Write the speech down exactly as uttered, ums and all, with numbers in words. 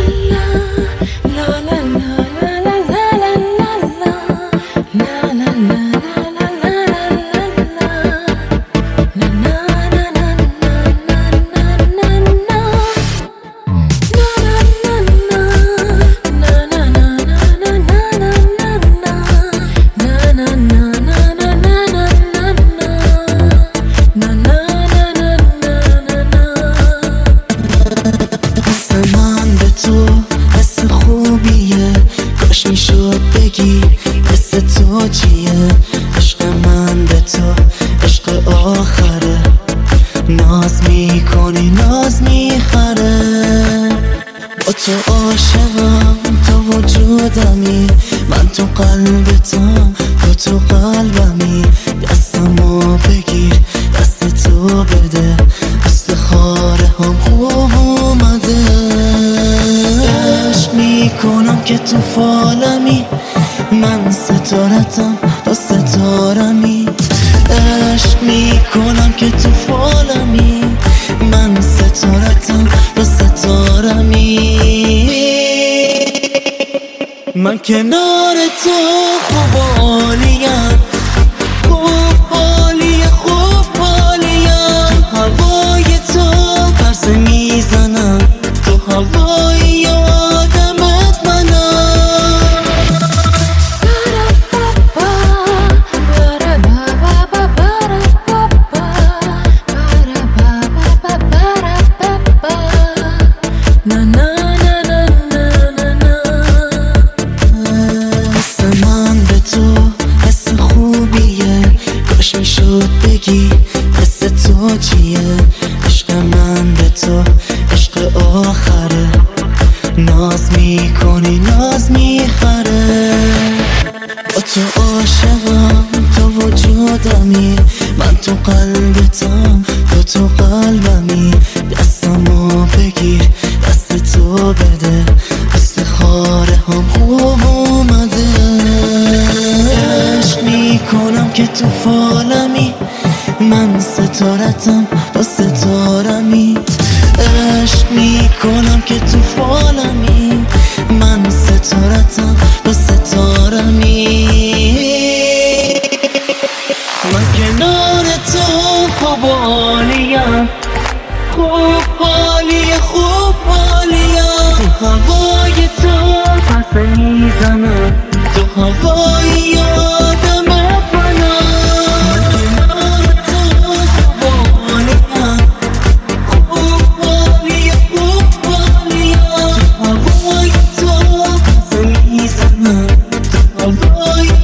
میشد بگی قصه تو چیه؟ عشق من به تو عشق آخره، ناز میکنی ناز میخره. با تو عاشقم، تو وجودمی، من تو قلبتم، تو تو قلبمی. دستمو بگیر، دست تو بده، استخاره هم خوب اومده. عشق میکنم که تو فالمی، من ستارتم، تو ستارمی. عشق میکنم که تو فالمی، من ستارتم، تو ستارمی. من کنار تو خوب عالیم، خوب عالیه، خوب عالیم. تو هوای تو پرسه میزنم، تو هوای آدمت منم. نه نه میشد بگی قصه تو چیه؟ عشق من به تو عشق آخره، ناز میکنی ناز میخره. با تو عاشقم، تو وجودمی، من تو قلبتم، تو تو قلبمی. دستمو بگیر، دست تو بده، استخاره هم خوب اومده. عشق میکنم که تو فالمی، من ستارتم، تو ستارمی. عشق میکنم که تو فالمی، من ستارتم، تو ستارمی. من کنار تو خوب عالیم، خوب عالیه، خوب عالیم. تو هوای تو پس میزنم، تو هوای آدمت منم. من کنار تو خوب عالیم، خوب عالیه، خوب عالیم. تو هوای تو پس میزنم، تو هوای